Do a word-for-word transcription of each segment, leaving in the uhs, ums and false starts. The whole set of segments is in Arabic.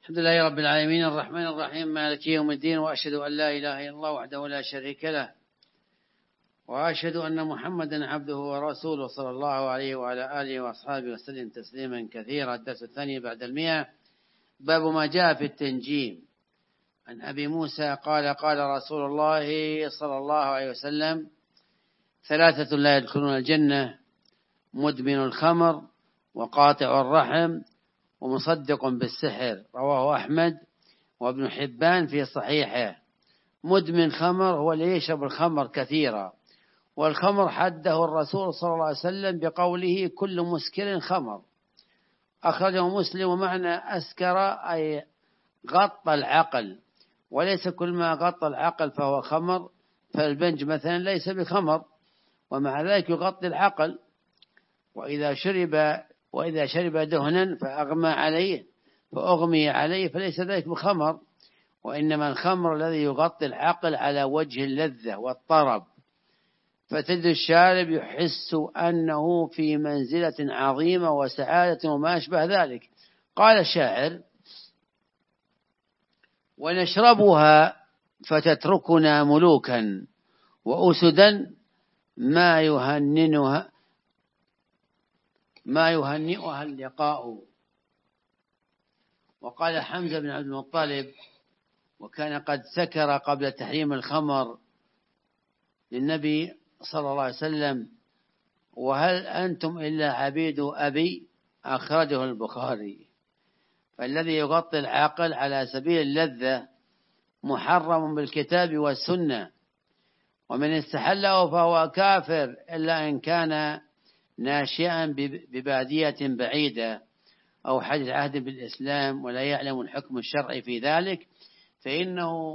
الحمد لله رب العالمين الرحمن الرحيم مالك يوم الدين، وأشهد أن لا إله إلا الله وحده لا شريك له، وأشهد أن محمدا عبده ورسوله صلى الله عليه وعلى آله وأصحابه وسلم تسليما كثيرا. الدرس الثاني بعد المئة، باب ما جاء في التنجيم. عن أبي موسى قال قال رسول الله صلى الله عليه وسلم: ثلاثة لا يدخلون الجنة: مدمن الخمر، وقاطع الرحم، ومصدق بالسحر. رواه أحمد وابن حبان في صحيحه. مدمن خمر هو اللي يشرب الخمر كثيرا، والخمر حده الرسول صلى الله عليه وسلم بقوله: كل مسكر خمر. أخرجه مسلم. ومعنى أسكر أي غطى العقل، وليس كل ما غطى العقل فهو خمر، فالبنج مثلا ليس بخمر، ومع ذلك يغطي العقل. وإذا شرب وإذا شرب دهنا فأغمى عليه فأغمي عليه فليس ذلك بخمر، وإنما الخمر الذي يغطي العقل على وجه اللذة والطرب، فتجد الشارب يحس أنه في منزلة عظيمة وسعادة وما أشبه ذلك. قال الشاعر: ونشربها فتتركنا ملوكا، وأسدا ما يهننها ما يهنئها اللقاء. وقال حمزة بن عبد المطلب، وكان قد سكر قبل تحريم الخمر، للنبي صلى الله عليه وسلم: وهل أنتم إلا عبيد أبي؟ أخرجه البخاري. فالذي يغطي العقل على سبيل اللذة محرم بالكتاب والسنة، ومن استحله فهو كافر إلا إن كان ناشئا ببادية بعيدة أو حدث عهد بالإسلام ولا يعلم الحكم الشرعي في ذلك، فإنه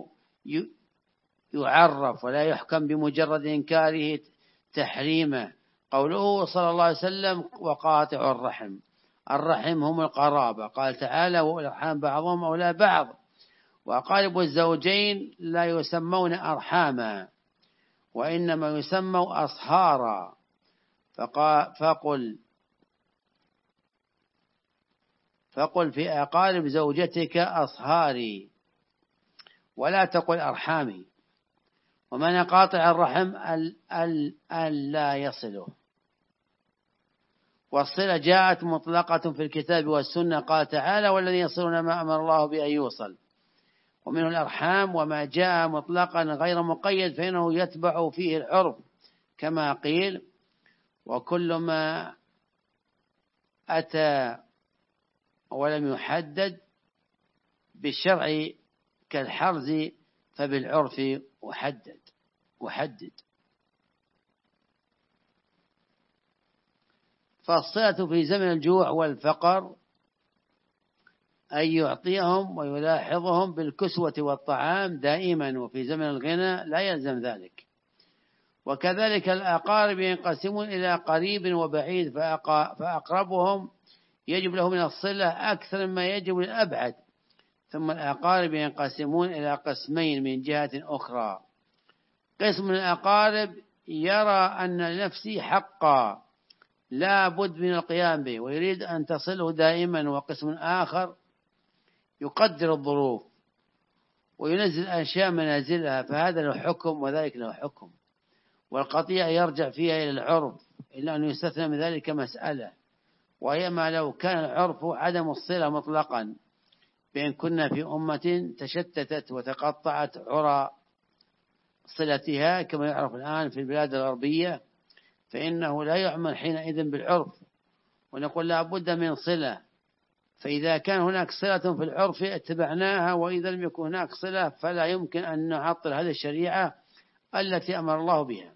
يعرف ولا يحكم بمجرد إنكاره تحريمه. قوله صلى الله عليه وسلم: وقاطع الرحم. الرحم هم القرابة. قال تعالى: والأرحام بعضهم أولى بعض. وأقارب الزوجين لا يسمون أرحاما، وإنما يسموا أصهارا. فقل فقل في أقارب زوجتك أصهاري، ولا تقل أرحامي. ومن قاطع الرحم أن لا يصله. والصلة جاءت مطلقة في الكتاب والسنة. قال تعالى: والذين يصلون ما أمر الله بأن يوصل. ومنه الأرحام. وما جاء مطلقا غير مقيد فإنه يتبع فيه العرف، كما قيل: وكل ما أتى ولم يحدد بالشرع كالحرز فبالعرف وحدد وحدد فالصلة في زمن الجوع والفقر أن يعطيهم ويلاحظهم بالكسوة والطعام دائما، وفي زمن الغنى لا يلزم ذلك. وكذلك الأقارب ينقسمون إلى قريب وبعيد، فأقربهم يجب له من الصلة أكثر مما يجب للأبعد. ثم الأقارب ينقسمون إلى قسمين من جهة أخرى: قسم من الأقارب يرى أن لنفسه حقا لا بد من القيام به ويريد أن تصله دائما، وقسم آخر يقدر الظروف وينزل أشياء منازلها، فهذا له حكم وذلك له حكم. والقطيع يرجع فيها إلى العرف، إلا أن يستثنى من ذلك مسألة، وهي ما لو كان العرف عدم الصلة مطلقا، بأن كنا في أمة تشتتت وتقطعت عرى صلتها كما يعرف الآن في البلاد الغربية، فإنه لا يعمل حينئذ بالعرف، ونقول لا بد من صلة. فإذا كان هناك صلة في العرف اتبعناها، وإذا لم يكن هناك صلة فلا يمكن أن نعطل هذه الشريعة التي أمر الله بها.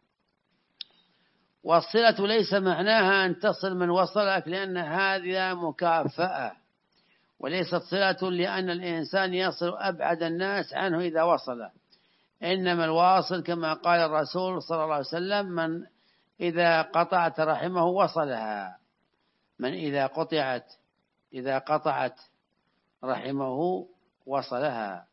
والصلة ليس معناها أن تصل من وصلك، لأن هذه مكافأة، وليست صلة لأن الإنسان يصل أبعد الناس عنه إذا وصل. إنما الواصل كما قال الرسول صلى الله عليه وسلم: من إذا قطعت رحمه وصلها. من إذا قطعت إذا قطعت رحمه وصلها.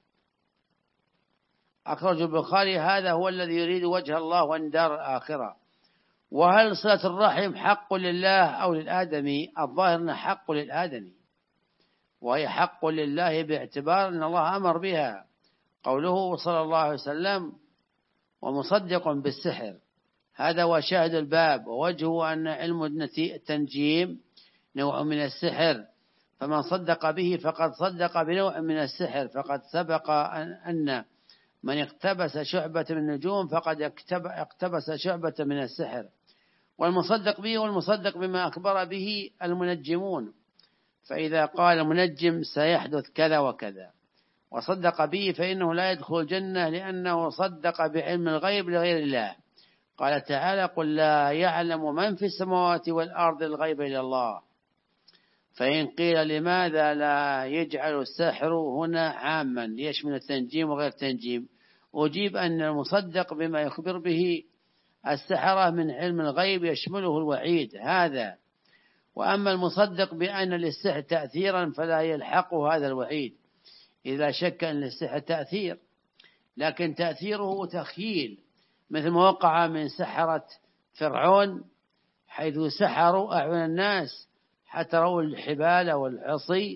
أخرج البخاري. هذا هو الذي يريد وجه الله والدار الآخرة. وهل صلة الرحم حق لله أو للآدمي؟ الظاهر أنه حق للآدمي، وهي حق لله باعتبار أن الله أمر بها، قوله صلى الله عليه وسلم ومصدق بالسحر، هذا هو شاهد الباب. ووجهه أن علم التنجيم نوع من السحر، فمن صدق به فقد صدق بنوع من السحر، فقد سبق أن من اقتبس شعبة من النجوم فقد اقتبس شعبة من السحر. والمصدق به والمصدق بما أخبر به المنجمون، فإذا قال المنجم سيحدث كذا وكذا وصدق به فإنه لا يدخل الجنة، لأنه صدق بعلم الغيب لغير الله. قال تعالى قل لا يعلم من في السماوات والأرض الغيب إلا الله. فإن قيل لماذا لا يجعل السحر هنا عاما يشمل التنجيم وغير التنجيم، أجيب أن المصدق بما يخبر به السحرة من علم الغيب يشمله الوعيد هذا، وأما المصدق بأن للسحر تأثيرا فلا يلحقه هذا الوعيد، إذا شك أن للسحر تأثير، لكن تأثيره تخييل، مثل ما وقع من سحرة فرعون حيث سحروا أعين الناس حتى رأوا الحبال والعصي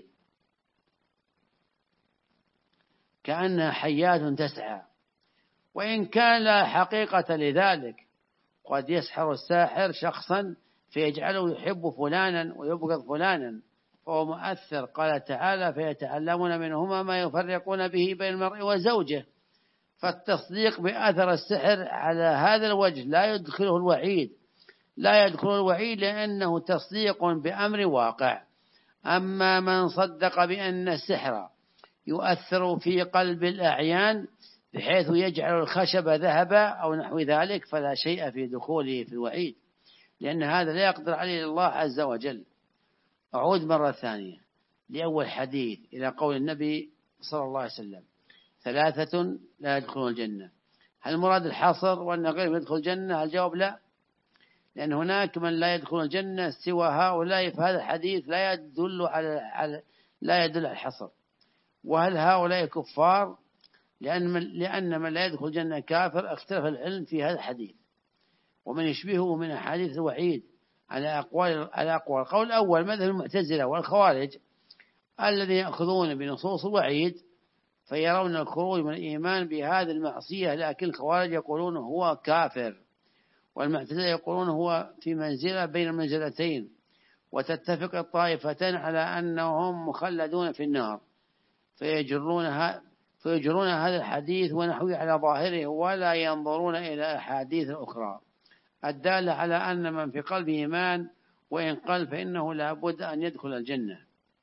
كأنها حيات تسعى، وإن كان لا حقيقة لذلك. قد يسحر الساحر شخصا فيجعله يحب فلانا ويبغض فلانا فهو مؤثر. قال تعالى فيتعلمون منهما ما يفرقون به بين المرء وزوجه. فالتصديق بأثر السحر على هذا الوجه لا يدخله الوعيد، لا يدخل الوعيد لأنه تصديق بأمر واقع. أما من صدق بأن السحر يؤثر في قلب الأعيان بحيث يجعل الخشب ذهبا أو نحو ذلك فلا شيء في دخوله في الوعيد، لأن هذا لا يقدر عليه الله عز وجل. أعود مرة ثانية لأول حديث إلى قول النبي صلى الله عليه وسلم ثلاثة لا يدخلون الجنة. هل المراد الحصر وأن غيرهم يدخل الجنة؟ الجواب لا، لأن هناك من لا يدخل الجنة سوى هؤلاء، فهذا الحديث لا يدل على لا يدل على الحصر. وهل هؤلاء كفار؟ لأن من, لأن من لا يدخل الجنة كافر. اختلف العلم في هذا الحديث ومن يشبهه من أحاديث الوعيد على أقوال على أقوال. القول الأول مذهب المعتزلة والخوارج الذين يأخذون بنصوص الوعيد فيرون الخروج من الإيمان بهذه المعصية، لكن الخوارج يقولون هو كافر، والمعتزلة يقولون هو في منزلة بين المنزلتين، وتتفق الطائفتان على أنهم مخلدون في النار، فيجرونها فيجرون هذا الحديث ونحوه على ظاهره ولا ينظرون إلى أحاديث أخرى الدالة على أن من في قلبه إيمان وإن قل فإنه لا بد أن يدخل الجنة.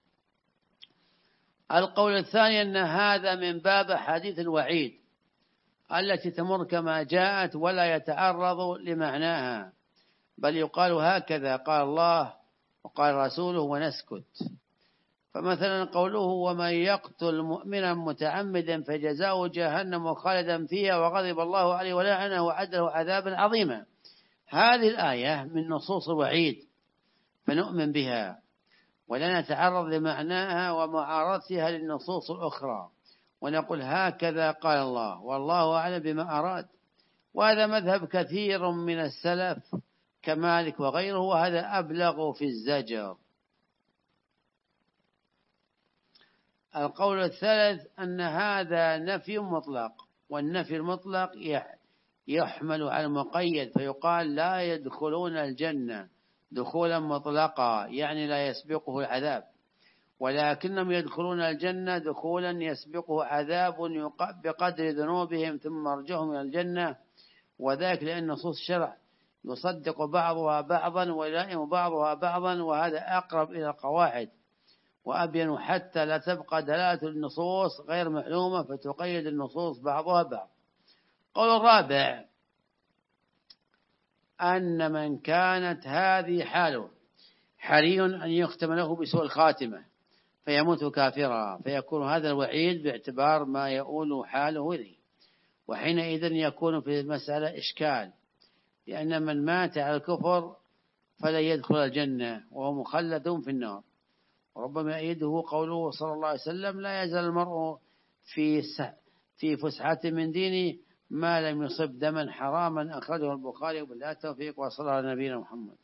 القول الثاني أن هذا من باب حديث الوعيد التي تمر كما جاءت ولا يتعرض لمعناها، بل يقال هكذا قال الله وقال رسوله ونسكت. فمثلا قوله ومن يقتل مؤمنا متعمدا فجزاؤه جهنم خالدا فيها وغضب الله عليه ولعنه وأعد له عذابا عظيما، هذه الآية من نصوص الوعيد فنؤمن بها ولا نتعرض لمعناها ومعارضتها للنصوص الأخرى، ونقول هكذا قال الله والله أعلم بما أراد. وهذا مذهب كثير من السلف كمالك وغيره، وهذا أبلغ في الزجر. القول الثالث أن هذا نفي مطلق، والنفي المطلق يحمل على المقيد، فيقال لا يدخلون الجنة دخولا مطلقا يعني لا يسبقه العذاب، ولكنهم يدخلون الجنة دخولا يسبقه عذاب بقدر ذنوبهم ثم مرجعهم إلى الجنة، وذلك لأن نصوص الشرع يصدق بعضها بعضا ويلائم بعضها بعضا، وهذا أقرب إلى القواعد وأبين حتى لا تبقى دلالة النصوص غير معلومة فتقيد النصوص بعضها بعض. قول الرابع أن من كانت هذه حاله حري أن يختم له بسوء الخاتمة فيموت كافرا، فيكون هذا الوعيد باعتبار ما يؤول حاله إليه، وحينئذ يكون في المسألة إشكال، لأن من مات على الكفر فلا يدخل الجنة وهو مخلد في النار. وربما يأيده قوله صلى الله عليه وسلم لا يزال المرء في في فسحة من دينه ما لم يصب دما حراما، أخرجه البخاري. وبالله التوفيق، وصلى على نبينا محمد.